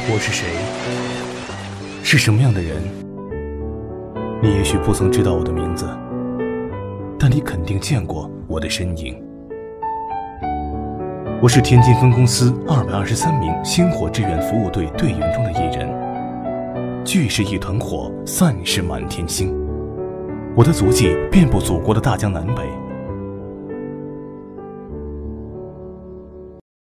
我是谁？是什么样的人？你也许不曾知道我的名字，但你肯定见过我的身影。我是天津分公司223名星火志愿服务队队员中的一人。聚是一团火，散是满天星。我的足迹遍布祖国的大江南北，